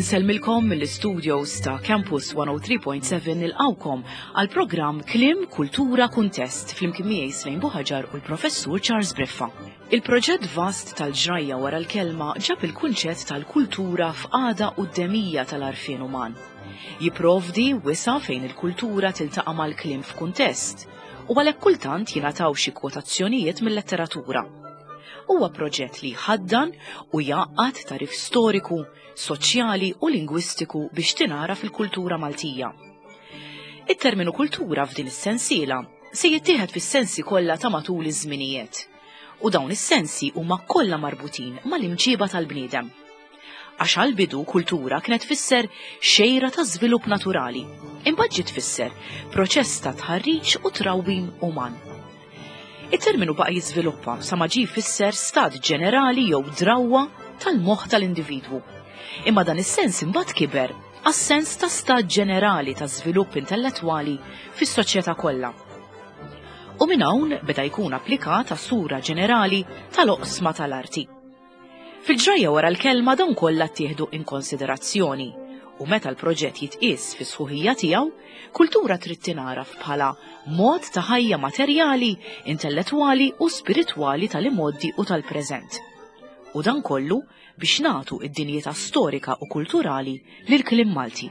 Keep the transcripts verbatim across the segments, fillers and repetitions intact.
Insellmilkom mill-istudios ta' Campus one oh three point seven nilqawkom għal programm Kliem Kultura Kuntest flimkien miegħi Slejn Buħaġar u l-Professur Charles Briffa. Il-proġett vast tal-ġrajja wara l-kelma ġab il-kunċett tal-kultura f'qagħda qudiemija tal-għarfien uman. Jipprovdi wisa fejn il-kultura tiltaqa' mal-kliem f'kuntest u għalhekk kultant jingħataw xi kwotazzjonijiet mill-letteratura. Huwa proġett li jħaddan u jgħaqqad tarif storiku, soċjali u lingwistiku biex tingħara fil-kultura Maltija. Il-terminu kultura f'din is-sensiela se jittieħed fis-sensi kollha ta' matul iż-żminijiet. U dawn is-sensi huma kollha marbutin mal-imġiba tal-bniedem. Għax għall-bidu kultura kienet tfisser xejra ta' żvilupp naturali, imbagħad ġiet tfisser proċess ta' tħarriġ u trawwim uman. Il-terminu baqa' jiżviluppa sa ma ġie jfisser stat ġenerali jew drawwa tal-moħħ tal-individwu. Imma dan is-sens imbagħad kiber għas-sens ta' stat ġenerali ta' żvilupp intellettwali fis-soċjetà kollha. U minn hawn beda jkun applikat għas-sura ġenerali tal-oqsma tal-arti. Fil-ġrajja wara l-kelma dawn kollha ttieħdu in konsiderazzjoni u meta l-proġett jitqies fis-sħuħija tiegħu, kultura trid tingħaraf bħala mod ta' ħajja materjali, intellettwali u spiritwali tal-imoddi u tal-preżent. U dan kollu biex nagħtu id-dinjità storika u kulturali lill-kliem Malti.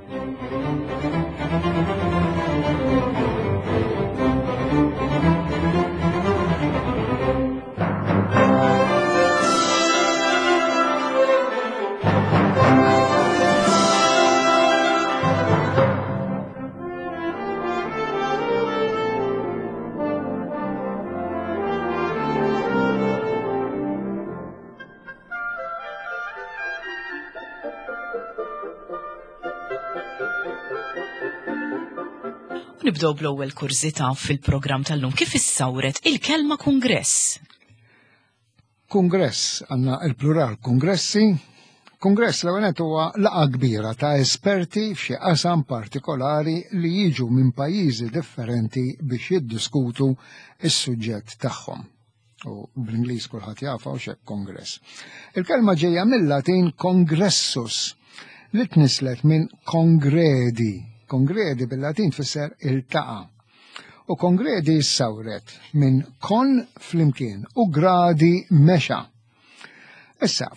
Nibdew bl-ewwel kurżità fil-programm tal-lum kif issawret il-kelma kungress. Kungress għandna il-plural kongressi. Kongress l-għanet huwa laqgħa kbira ta' esperti f'xi qasam partikolari li jiġu minn pajjiżi differenti biex jiddiskutu is-suġġett tagħhom. U bl-Ingliż kulħadd jafa x'hekk kongress. Il-kelma ġejja mill-Latin congressus li tnislet minn kongredi. Kongredi bil-Latin tfisser iltaqa. U kongredi issawret minn kon flimkien u gradi mexa. Issa,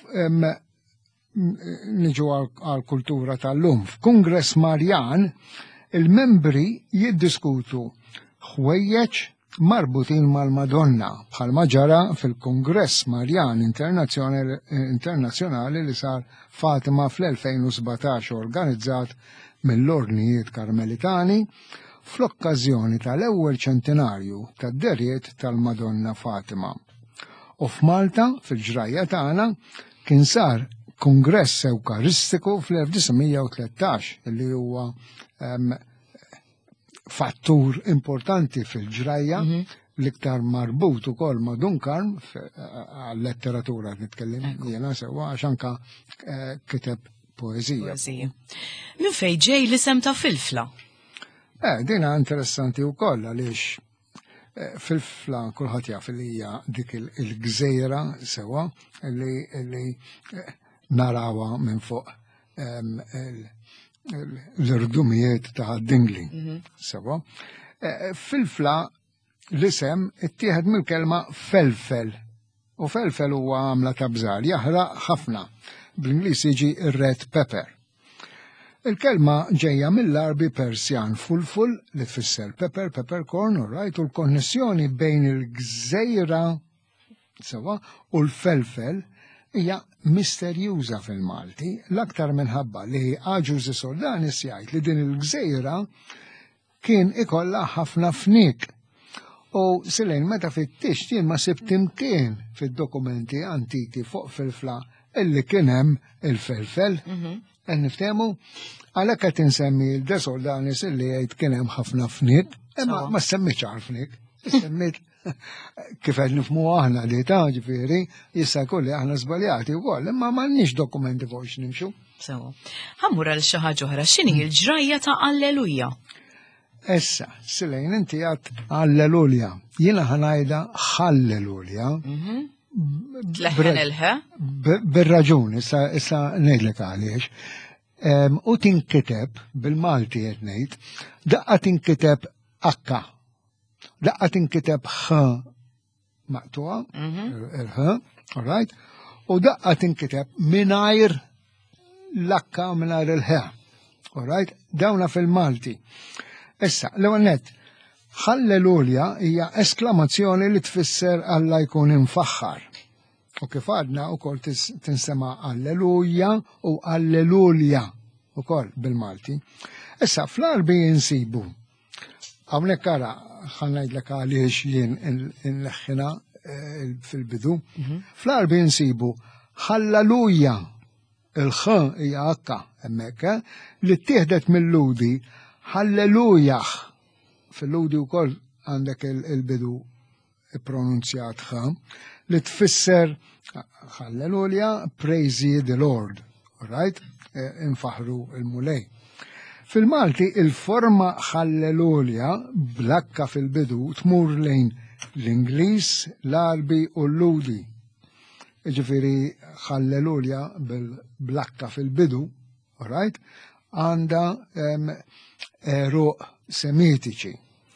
niġu għal-kultura tal-lum. F'Kungress Marjan, il-membri jiddiskutu ħwejjeġ marbutin mal-Madonna bħalma ġara fil-Kongress Marjan Internazzjonali li sar Fatima fl-elfejn u sebgħax organizzat mill-Ordnijiet Karmelitani fl-okkażjoni tal-ewwel ċentenarju tad-derjiet tal-Madonna Fatima. U f'Malta, fil-ġrajja tagħna, kien sar kongress Ewkaristiku fl-elf u tlettax li huwa um, fattur importanti fil-ġrajja mm -hmm. l-iktar marbut ukoll ma' Dunkarm għal-letteratura nitkellem jiena sewwa għax anke uh, kiteb poezija. Min fejn ġej l-isem ta' Filfla? Eh, dina interessanti wkoll għaliex Filfla kulħadd jaf li hija dik il-gżejra sewa li narawha minn fuq l-irdumijiet ta' Dingli. Sewa. Filfla l-isem ittieħed mill-kelma felfel. U felfel huwa għamla ta' bżar, jaħraq ħafna. Bl-Ingliż jiġi red pepper. Il-kelma ġejja mill-arbi Persjan fulful li tfisser pepper, peppercorn, u rajt u l-konnessjoni bejn il-gżejra sewa u l-felfel hija misterjuża fil-Malti l-aktar minħabba li Aġużi Soldanis jgħid li din il-gżejra kien ikollha ħafna fnik. U silejn meta fittix jien ma sibt imkien fid-dokumenti antiki fuq Filfla illi kien hemm il-felfel. Qed niftehmu għalhekk qed insemmi l-De Soldanis illi jgħid kien hemm ħafna fnik, imma ma semmitx għal fnik. Semmit kif qed nifhmu aħna li ta' ġifieri jista' jkun li aħna żbaljati wkoll, imma m'għandniex dokumenti fuq x'nimxu. Sewa. Ħammur għal xi ħaġa oħra, x'inhi l-ġrajja ta' Alleluja? Issa, silejn inti għat Alleluja. Jiena ħanajda Ħallelulja. Tleħħen il-ħe? Bir-raġun, issa issa ngħidlek għaliex. U tinkiteb bil-Malti qed ngħid, daqqa tinkiteb akka. Daqqa tinkiteb ħ maqtuha, il-ħ, all right? U daqqa tinkiteb mingħajr l-akka mingħajr il-ħ. All right? Dawna fil-Malti. Issa, l-ewwel nett, ħallelujja hija esklamazzjoni li tfisser Alla jkun infaħħar. U kif għadna wkoll tinsema Alleluja u Allelujja ukoll bil-Malti. Issa fl-Arbi jinsibu. Hawnhekk ara ħa ngħidlek għaliex jien inleħħina fil-bidu. Fl-Arbi jinsibu Halleluja il-ħ hija akka hemmhekk li ttieħdet mill-ludi Halleluja. Fil-ludi wkoll għandek il-bidu pronunzjat ħ li tfisser Halleluja, praise ye the Lord, all right? Infaħru il-mulej. Fil-Malti il-forma Halleluja blakka fil-bidu tmur lejn l-Ingliż, l-Arbi u l-Ludi. Ġifieri Halleluja bil-blakka fil-bidu, all right? Għandha eruq semitiċi.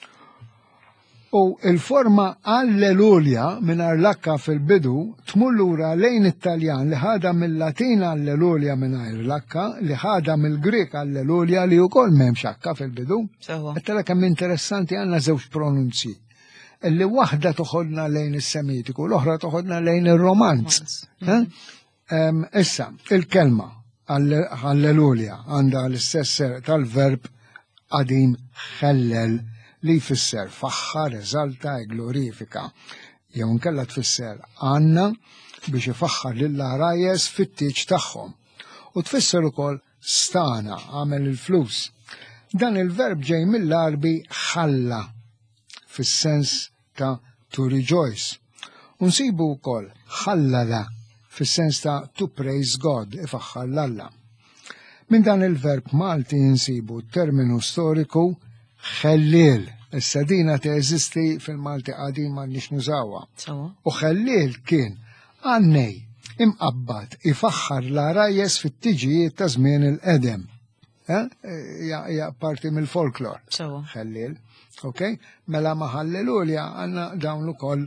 U il-forma Alleluja mingħajr l-akka fil-bidu tmur lura lejn it-Taljan li ħada mill-Latin Alleluja mingħajr l-akka li ħada mill-Grek Alleluja li wkoll m'hemmx akka fil-bidu. Qed kemm interessanti għandna żewġ pronunzi. Illi waħda toħodna lejn is-Semitiku, l-oħra toħodna lejn ir-Romanz. Issa, il-kelma Alleluja għandha l-istess tal-verb qadim ħellel li jfisser faħħar, eżalta, glorifika. Jew nkella tfisser għanna biex ifaħħar lill-ħrajjes fit-tieġ tagħhom. U tfisser ukoll stana, għamel il-flus. Dan il-verb ġej mill-Arbi ħalla fis-sens ta' to rejoice. U nsibu wkoll ħallala fis-sens ta' to praise God, ifaħħar l-Alla. Min dan il-verb Malti nsibu terminu storiku ħellil. Issa dina teżisti fil-Malti qadima nix nużawha. U ħellil kien għannej imqabbad ifaħħar l-arajjes fit-tiġijiet ta' żmien il-qedem. Hija parti mill-folklor. Ħellil. Okay? Mela ma Halleluja għandna dawn ukoll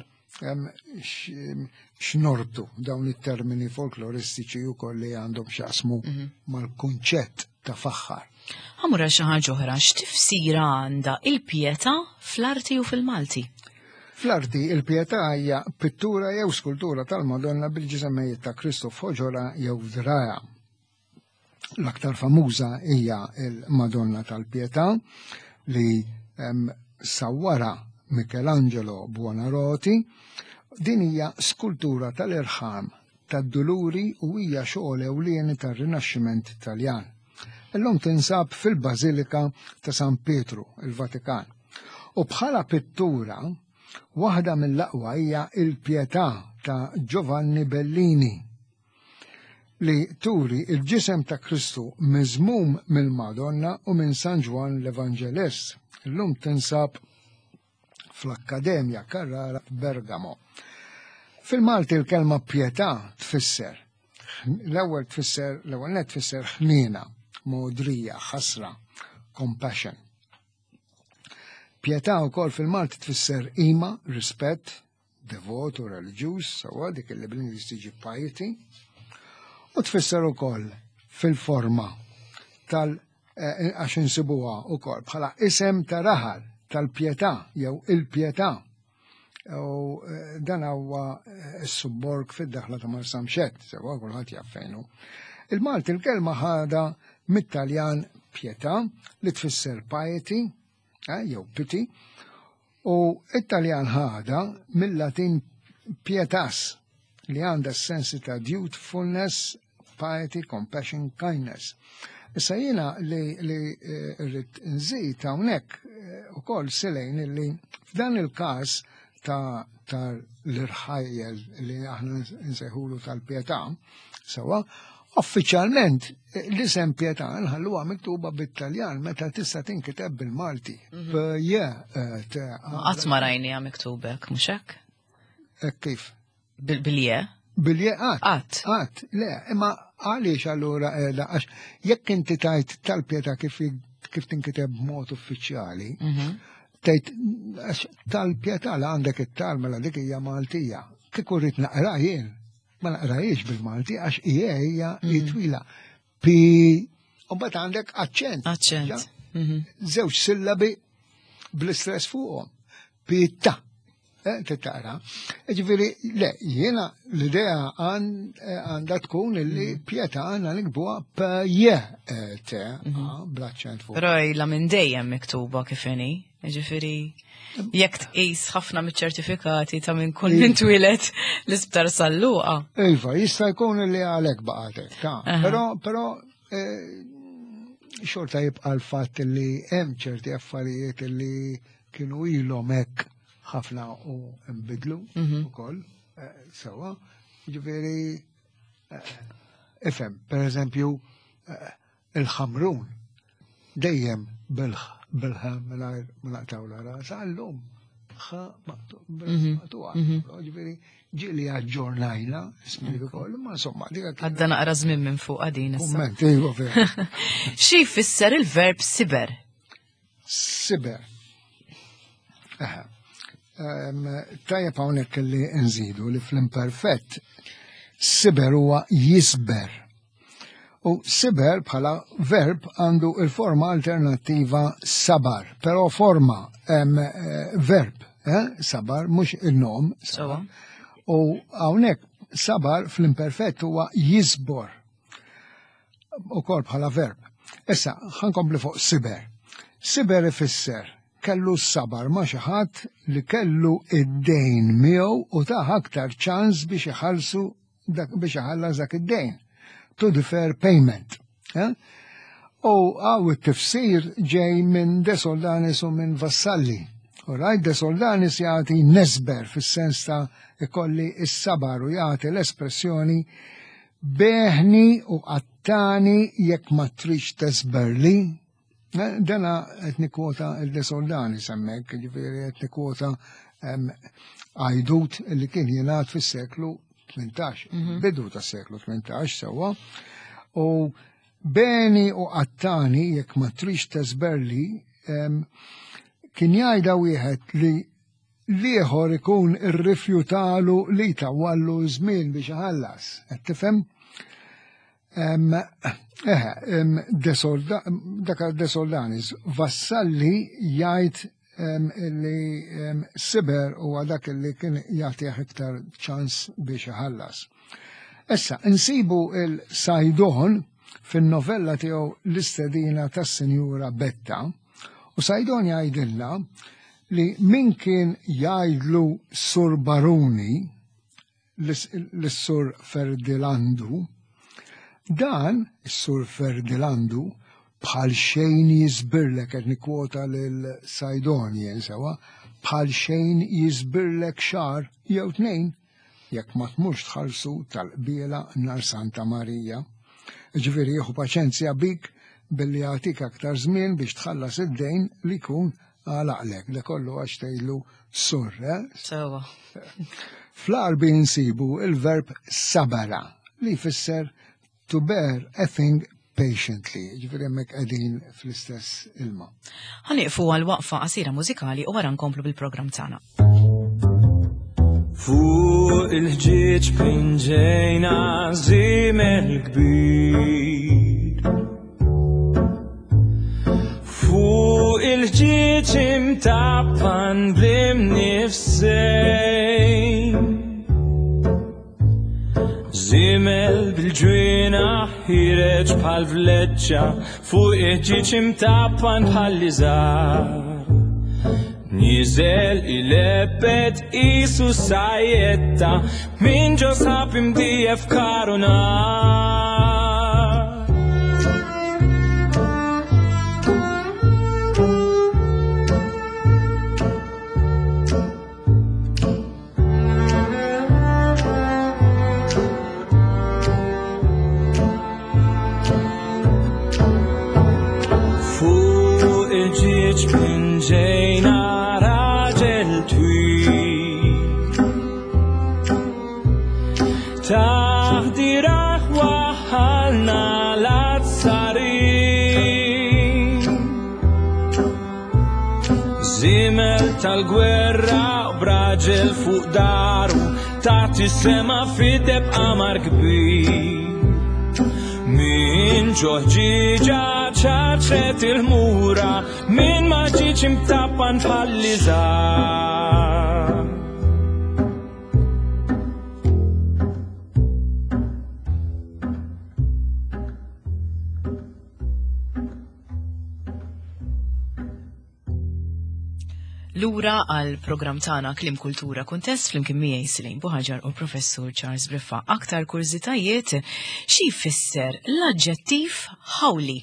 xnortu dawn it-termini folkloristiċi wkoll li għandhom x'jaqsmu mal-kunċett ta' faħħar. Ħamura xi ħaġa oħra, x'tifsira għandha il-pjetà fl-Arti u fil-Malti? Fl-Arti il-pjetà hija pittura jew skultura tal-Madonna bil-ġiżemmejiet ta' Kristu f'oġora jew f'draja. L-aktar famuża hija il-Madonna tal-Pjetà li sawwara Michelangelo Buonarroti. Din hija skultura tal-irħam tad-duluri u hija xogħol ewlieni tar-Rinaxximent Taljan. Illum tinsab fil-Bażilika ta' San Pietru, il-Vatikan. U bħala pittura, waħda mill-aqwa hija il-Pjetà ta' Giovanni Bellini li turi il-ġisem ta' Kristu miżmum mill-Madonna u minn San Ġwan l-Evanġelist. Illum tinsab fl-Akkademja Carrara f'Bergamo. Fil-Malti il-kelma pjetà tfisser. L-ewwel tfisser, l-ewwel net tfisser ħniena, modrija, ħasra, compassion. Pjetà wkoll fil-Malti tfisser ima, rispett, devot u reliġjuż, sewwa dik li bl-Ingliż tiġi piety. U tfisser ukoll fil-forma tal għax insibuha wkoll bħala isem ta' raħal tal-pjetà jew il-pjetà. U dan huwa s-subborg fid-daħla ta' Marsamxett, sewwa kulħadd jaf fejn hu. Il-Malti il-kelma ħada mit-Taljan pjetà li tfisser piety jew pity u it-Taljan ħada mill-Latin pietas li għandha s-sensi ta' dutifulness, piety, compassion, kindness. Issa jiena li rrid nżid hawnhekk ukoll silejn li f'dan il-każ ta' l-irħajjel li aħna nsejħulu tal-pjetà, sewwa, uffiċjalment l-isem pjetà nħalluha miktuba bit-Taljan meta tista' tinkiteb bil-Malti. Qatt ma rajniha miktubek, mhux hekk? Kif? Bil-bilje? Bilje qatt. Qatt. Qatt, le, imma għaliex allura qiegħda għax jekk inti tajt tal-pjeta kif kif tinkiteb b'mod uffiċjali, tgħid għax tal-pjeta li għandek it-tal mela dik hija Maltija. Kieku rrid naqra jien, ma naqrajiex bil-Malti għax hija hija twila. Pi u mbagħad għandek aċċent. Aċċent. Żewġ sillabi bl-istress fuqhom. Pitta. Titara. Ġifieri, le, jiena l-idea għandha tkun illi pjeta għandna nikbuha pje te bl-aċċent fuq. Però ilha minn dejjem miktuba kif inhi. Ġifieri jekk tqis ħafna miċ-ċertifikati ta' minn kull min twilet l-isptar sal-luqa. Iva, jista' jkun illi għalhekk baqgħetek, ta' però però xorta jibqa' l-fatt li hemm ċerti affarijiet li kienu ilhom hekk ħafna u nbidlu ukoll sewwa. Ġifieri ifhem, pereżempju il-ħamrun dejjem bil-ħa mingħajr ma naqtaw ras għallum ħa maqtuqa. Ġifieri ġieli aġġornajna ismi ukoll, ma insomma dik għadda naqra żmien minn fuq din issa. Kumment, iva vera. Xi jfisser il-verb siber? Siber. Tajjeb hawnhekk li nżidu li fl-imperfett siber huwa jisber. U siber bħala verb għandu il-forma alternattiva sabar, però forma verb, sabar mhux il-nom. U hawnhekk sabar fl-imperfett huwa jisbor. Ukoll bħala verb. Issa ħankompli fuq siber. Siber ifisser kellu s-sabar ma' xi ħadd li kellu id-dejn miegħu u ta' aktar ċans biex iħallsu biex iħallas dak id-dejn. To defer payment. U għaw it-tifsir ġej minn De Soldanis u minn Vassalli. U rajt De Soldanis jagħti nesber fis-sens ta' ikolli s-sabar u jagħti l-espressjoni beħni u qattani jekk ma trix tesberli. Dana qed nikkwota il-De Soldanis hemmhekk, ġifieri qed nikkwota għajdut li kien jingħad fis-seklu tmintax, bidu tas-seklu tmintax sewwa. U beni u qattani jekk ma trix tesberli kien jgħidha wieħed li l-ieħor ikun irrifjutalu li tawallu żmien biex iħallas. Qed tifhem? Dak De Soldanis, Vassalli jgħid li siber huwa dak li kien jagħtih iktar ċans biex iħallas. Issa, insibu il-Sajdon fin-novella tiegħu L-istedina tas-Sinjura Betta, u Sajdon jgħidilna li min kien jgħidlu Sur Baruni l-Sur Ferdilandu, dan is-Sur Ferdilandu bħal xejn jisbirlek qed nikkwota lil Sajdon jien sewa, bħal xejn jisbirlek xar jew tnejn jekk ma tmurx tħallsu tal-qbiela nhar Santa Marija. Ġifieri jieħu paċenzja bik billi jagħtik aktar żmien biex tħallas id-dejn li jkun għalaqlek. Da kollu għax tgħidlu sur, eh? Sewa. Fl-Arbi nsibu il-verb sabara li jfisser to bear a thing patiently, ġifieri hemmhekk qegħdin fl-istess ilma. Ħanieqfu għal waqfa qasira mużikali u wara nkomplu bil-programm tagħna. Fuq il-ħġieġ pinġejna żiemel kbir. Fuq il-ħġieġ imtappan bl-imnifsejn. Żiemel bil-ġwiena ħireġ bħal vleġġa fuq il-ħġieġ imtappan bħal liżar. Nizel il-lebed isu sajetta min ġo sab imdijef karunar. Fuq il-ġieġ pinġejna taħdiraħ waħalna l-azzarin Zimel tal-gwerra u braġel fuq daru Tati sema fideb amar kbir Min ġoħġiġa ċaċet il-mura Min maġiċ imtappan bħal-liżar Lura għal program tagħna Klim Kultura Kuntest flimkien miegħi Silejn Buħaġar u Professur Charles Briffa. Aktar kurżitajiet xi jfisser l-aġġettiv ħawli?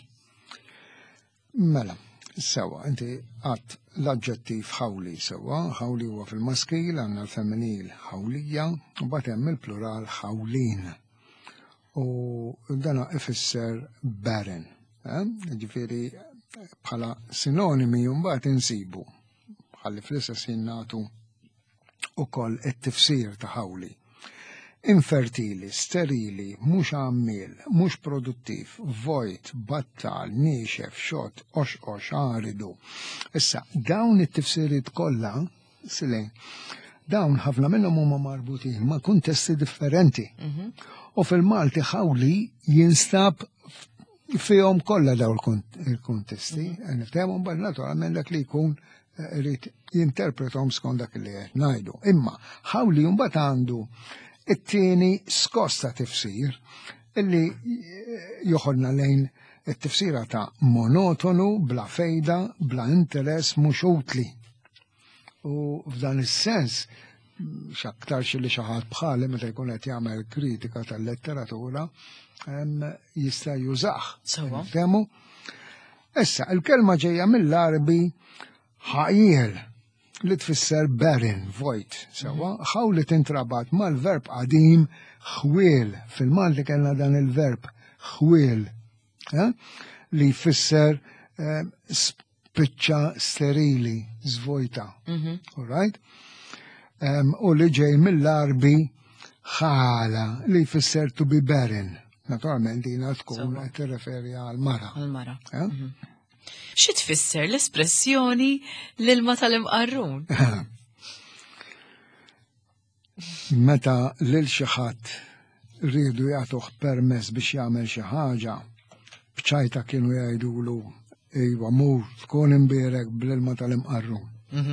Mela, sewa, inti għadt l-aġġettiv ħawli sewa, ħawli huwa fil-maskil, għandna l-femminil ħawlija, u bagħad hemm il-plural ħawlin. U dana ifisser barren, ġifieri bħala sinonimi mbagħad insibu. Għalli fl-istess jinnatu u koll it-tifsir ta' ħawli. Infertili, sterili, mux għammil, mux produttiv, vojt, battal, niexef, xot, ox ox, għaridu. Issa, dawn it-tifsirit kolla, silejn, dawn ħafna minnhom huma marbutin ma' kuntesti differenti. U fil-Malti ħawli jinstab fihom kollha dawn il-kuntesti, niftehom bad naturalment dak li jkun rrit jinterpretom skont dak li qed ngħidu. Imma ħawli mbagħad għandu it-tieni skosta tifsir illi joħodna lejn it-tifsira ta' monotonu, bla fejda, bla interess, mhux utli. U f'dan is-sens x'aktarx li xi ħadd bħali meta jkun qed jagħmel kritika tal-letteratura jista' jużah. Fehmu? Issa, il-kelma ġejja mill-Arbi ħajjel li tfisser barren, vojt, sewa, ħawli tintrabat mal-verb qadim ħwiel, fil-Malti kellna dan il-verb ħwiel, li jfisser spiċċa sterili, zvojta, all right? U li ġej mill-Arbi ħala li jfisser to be barren, naturalment dina tkun qed tirreferi għal-mara. Għal-mara. Xi tfisser l-espressjoni l-ilma tal-imqarrun? Meta lil xi ħadd rridu jagħtuh permess biex jagħmel xi ħaġa, b'ċajta kienu jgħidulu ejwa mur tkun imbierek bl-ilma tal-imqarrun.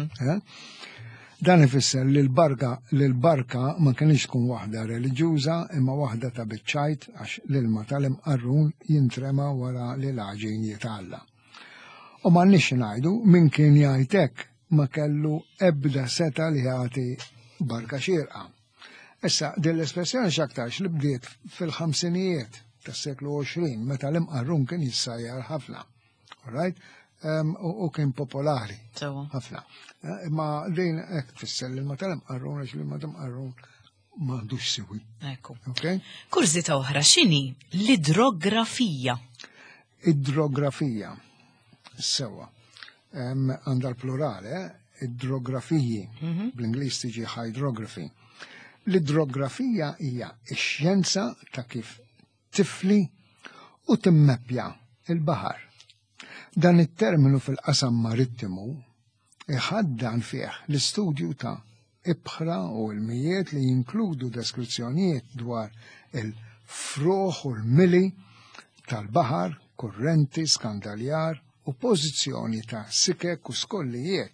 Dan ifisser li l-barka l-barka ma kienx tkun waħda reliġjuża imma waħda ta' biċċajt għax l-ilma tal-imqarrun jintrema wara li l-għaġin jitgħalla. U ma nix ngħidu min kien jgħid hekk ma kellu ebda seta li jagħti barka xierqa. Issa din l-espressjoni x'aktarx li bdiet fil-ħamsinijiet tas-seklu għoxrin meta l-imqarrun kien jissajjar ħafna. All right? U kien popolari ħafna. Ma din hekk tfisser li ma tal-imqarrun għax li ma tal-imqarrun m'għandux siwi. Ekku. Kurżita oħra x'inhi l-idrografija? Idrografija. Sewa, għandha l-plurale, idrografiji, bl-Ingliż tiġi hydrography. L-idrografija hija x-xjenza ta' kif tifli u timmeppja il-baħar. Dan it-terminu fil-qasam marittimu iħaddan fih l-istudju ta' ibħra u l-mijiet li jinkludu deskrizzjonijiet dwar il-froħ u l-mili tal-baħar, kurrenti, skandaljar u pożizzjoni ta' sikek u skollijiet,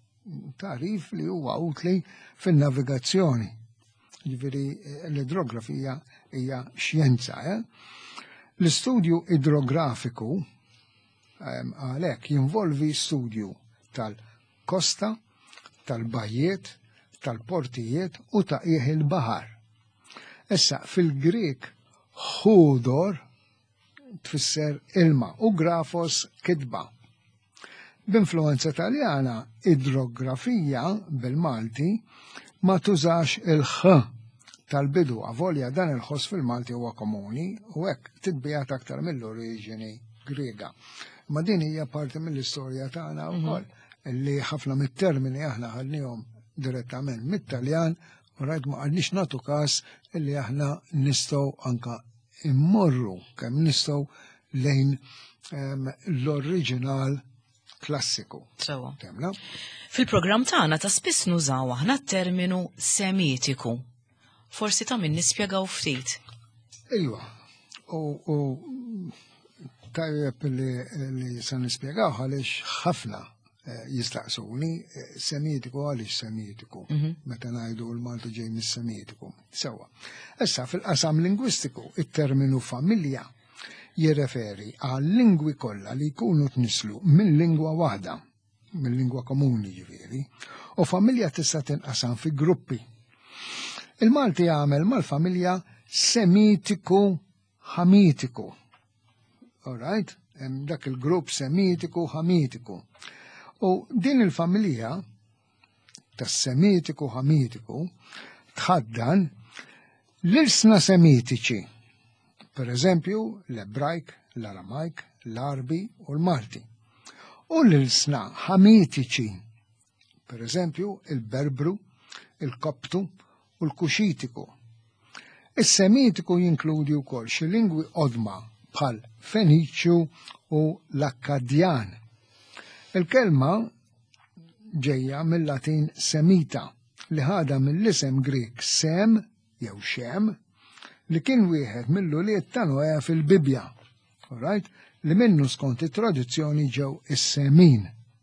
tarif li huwa utli fin-navigazzjoni. Ġifieri l-idrografija hija xjenza. L-istudju idrografiku għalhekk jinvolvi studju tal-kosta, tal-bajjiet, tal-portijiet u ta' il-baħar. Issa fil-Grek ħudor tfisser ilma u grafos kitba. B'influenza Taljana, idrografija bil-Malti ma tużax il-ħ tal-bidu għavolja dan il-ħoss fil-Malti huwa komuni u hekk titbijat aktar mill-oriġini Griega. Ma din hija parti mill-istorja tagħna wkoll li ħafna mit-termini aħna ħadnihom direttament mit-Taljan U rajt ma għadnix natu kas illi aħna nistaw anka immorru, kemm nistaw lejn l-oriġinal klassiku. Sewa. Temna? Fil-programm tagħna ta' spiss nużaw aħna t-terminu semitiku. Forsi ta' min nispjegaw ftit. Ejwa, u tajjeb li se nispjegaw għaliex ħafna jistaqsuni semitiku għaliex semitiku, meta ngħidu l-Malti ġej mis-semitiku. Sewa. Issa fil-qasam lingwistiku, it-terminu familja jirreferi għal lingwi kollha li jkunu tnislu minn lingwa waħda, minn lingwa komuni ġifieri, u familja tista' tinqasam fi gruppi. Il-Malti jagħmel mal-familja semitiku ħamitiku. All right? Hemm dak il-grupp semitiku ħamitiku. U din il-familja tas-semitiku ħamitiku tħaddan l-ilsna semitiċi. Per eżempju, l-Ebrajk, l-Aramajk, l-Arbi u l-Malti. U l-ilsna ħamitiċi, per eżempju, il-Berbru, il-Koptu u l-Kuxitiku. Is-Semitiku jinkludi wkoll xi lingwi qodma bħal Feniċju u l-Akkadjan. Il-kelma ġejja mill-Latin semita li ħada mill-isem Grik sem jew xem li kien wieħed mill-uliet ta' Noe fil-Bibja, right? Li minnu skont it-tradizzjoni ġew is-semin.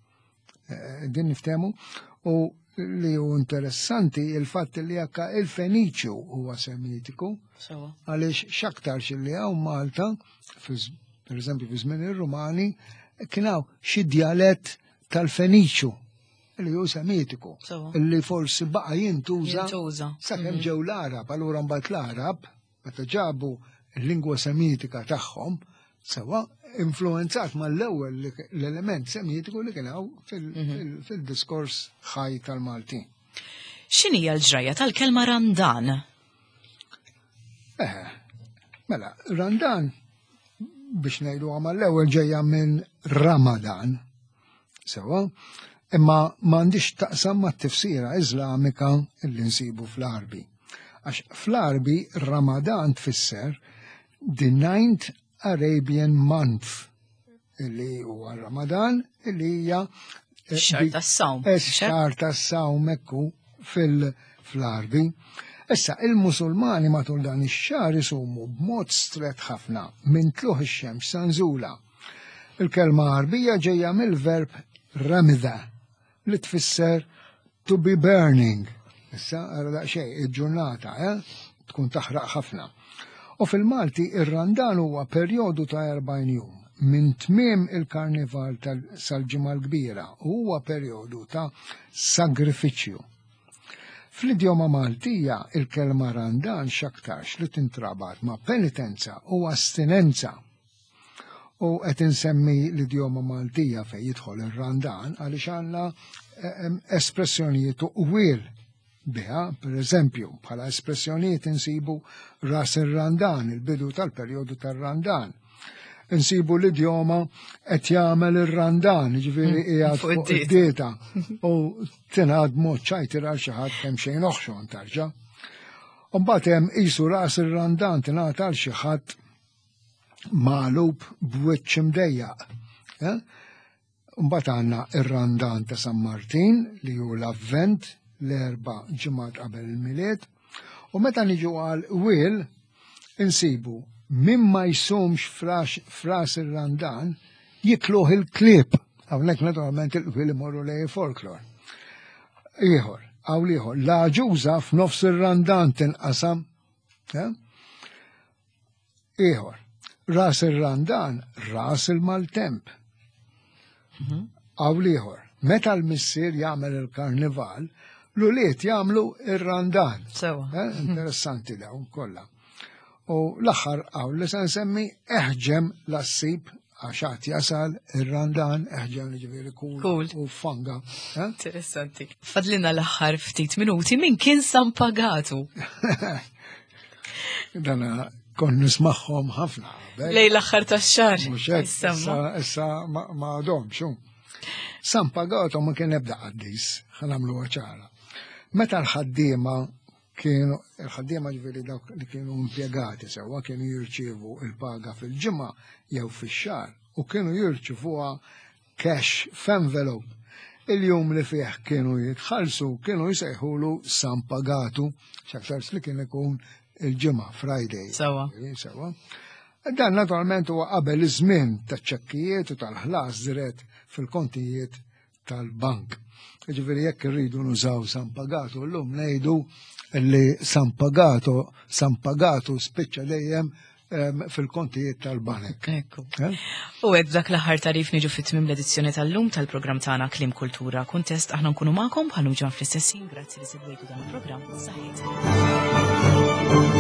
Din niftehmu u li hu interessanti il-fatt li akka il-Feniċju huwa semitiku, għaliex x'aktarx li hawn Malta, per eżempju fi żmien ir-Rumani, kien hawn xi djalett tal-Feniċju li hu semitiku, illi forsi baqa' jintuża sakemm ġew l-Arab, allura mbagħad l-Arab meta ġabu l-lingwa semitika tagħhom, sewa influenzat mal-ewwel l-element semitiku li kien hawn fil-diskors ħaj tal-Malti. X'inhija l-ġraja tal-kelma randan? Eh, mela, randan biex ngħidu mal-ewwel ġejja minn Ramadan, sewa, imma m'għandix taqsam mat-tifsira Iżlamika li nsibu fl-Arbi. Għax fl-Arbi Ramadan tfisser the ninth Arabian month, illi huwa Ramadan, illi hija X-xahar tas-sawm. X-xahar tas-sawm ekku fil-Arbi. Issa il-Musulmani matul dan ix-xahar isumu b'mod stret ħafna minn tluħ ix-xemx sa nżula. Il-kelma Arbija ġejja mill-verb ramida li tfisser to be burning. Issa, għarda xej, il-ġurnata, eh? tkun taħraq ħafna. U fil-Malti, ir-Randan huwa perjodu ta' erbgħin jum, minn tmiem il-karnival sal-ġimgħa l-kbira, u huwa perjodu ta' sagrifiċċju. Fl-idjoma Maltija, il-kelma Randan x'aktarx li tintrabat ma' penitenza u astinenza. U qed insemmi l-idjoma Maltija fejn jidħol ir-Randan għaliex għandna espressjonijiet u wil biha, per eżempju, bħala espressjonijiet insibu ras ir-Randan, il-bidu tal-perjodu tar-Randan. Insibu l-idjoma qed jagħmel ir-Randan, ġifieri qiegħed fuq id-dieta u tingħad mod ċajtir għal xi ħadd kemm xejn oħxon tarġa'. U mbagħad hemm qisu ras ir-Randan tingħad għal xi ħadd magħlub b'wiċċ imdejjaq. Mbagħad għandna ir-Randan ta' San Martin li hu l-Avvent l-erba' ġimgħat qabel il-milied, u meta niġu għal wil insibu min ma jsumx fras ir-Randan jikluh il-klieb. Hawnhekk naturalment il-wil imorru lej folklor. Ieħor, hawn ieħor, l-Aġuża f'nofs ir-Randan tinqasam. Ieħor, ras ir-Randan, ras il-maltemp. Hawn ieħor, meta l-missier jagħmel il-karnival, l-uliet jagħmlu ir-Randan. Sewa. Interessanti dawn kollha. U l-aħħar hawn li se nsemmi eħġem l-assib għaxat jasal ir-Randan, eħġem li ġifieri kul u fanga. Interessanti. Fadlina l-aħħar ftit minuti min kien San Pagatu. Dana kon nismagħhom ħafna. Lej l-aħħar tax-xahar. Issa ma għadhomx. San Pagatu ma kien ebda qaddis, ħanamlu ċara. Meta l-ħaddiema kienu il-ħaddiema ġifieri dawk li kienu impjegati sewwa kienu jirċievu il-paga fil-ġimgħa jew fix-xahar u kienu jirċivuha cash f'envelope. Il-jum li fih kienu jitħallsu kienu jsejħulu San Pagatu, x'aktar li kien ikun il-ġimgħa Friday. Sewa. Sewa. Dan naturalment huwa qabel iż-żmien taċ-ċekkijiet u tal-ħlas dirett fil-kontijiet tal-bank. Ġifieri jekk irridu nużaw San Pagatu llum ngħidu li San Pagatu San Pagatu spiċċa dejjem fil-kontijiet tal-banek. Ekku. U hekk dak l-aħħar tarif niġu fit-tmiem l-edizzjoni tal-lum tal-programm tagħna Kliem Kultura Kuntest aħna nkunu magħkom bħalhom ġew fl-istessin, grazzi li segwejtu dan il-programm. Saħħit.